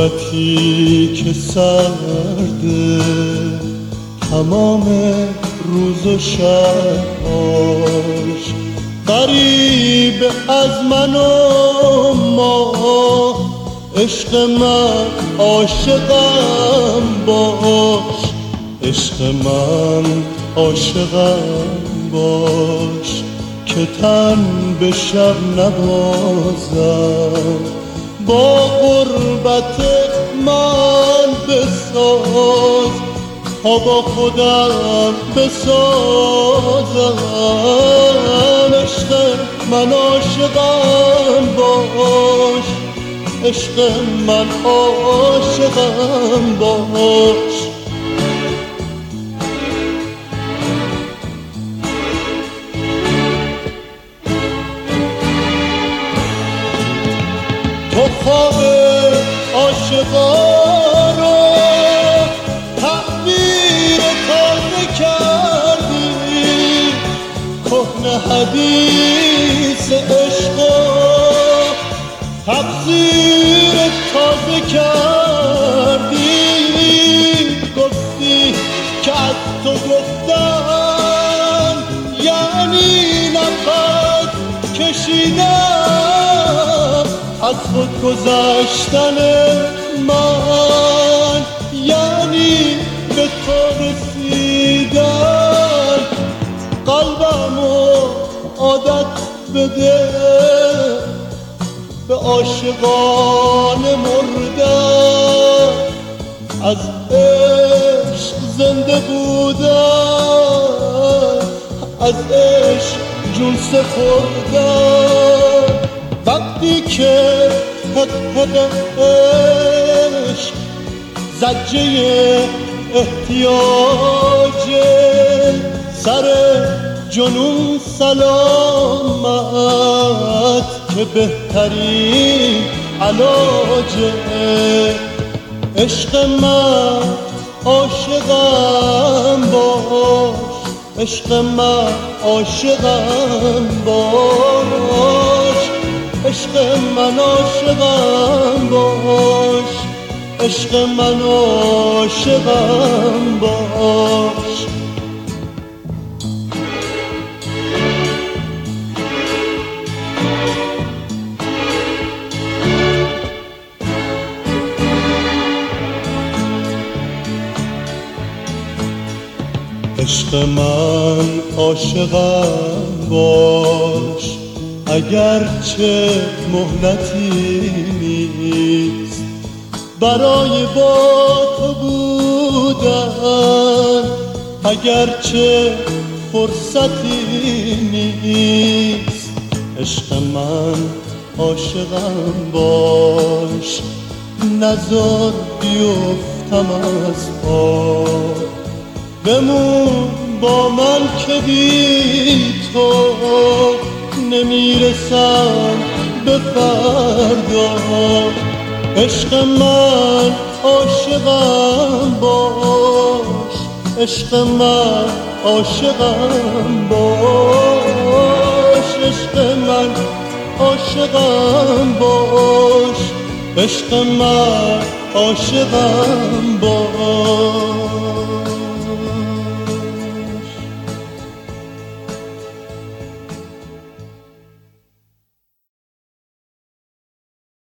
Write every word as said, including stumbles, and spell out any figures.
غربتی که سرده تمام روز و شباش، غریب از من و ما، عشق من عاشقم باش، عشق من عاشقم باش، که تن به شب نبازم، با غربت من بساز تا با خودم بسازم. عشق من عاشقم باش، عشق من عاشقم باش. تو خواب عاشقا رو تعبیر تازه کردی، کهنه حدیث عشق و تفسیر تازه کردی. گفتی که از تو گفتن یعنی نفس کشیدن، از خود گذشتن من یعنی به تو رسیدن. قلبمو عادت بده به عاشقان مردن، از عشق زنده بودن، از عشق جون سپردن. وقتی که حق حق عشق زجه احتیاج، سر جنون سلامت که بهترین علاجه. عشق من عاشقم باش، عشق من عاشقم باش، عشق من عاشقم باش، عشق من عاشقم باش. عشق من عاشقم باش، اگرچه مهلتی نیست برای با تو بودن، اگرچه فرصتی نیست. عشق من عاشقم باش، نزار بیفتم از پا، بمون با من که بی تو نمیرسم به فردا. عشق من عاشقم باش، عشق من عاشقم باش، عشق من عاشقم باش، عشق من عاشقم باش.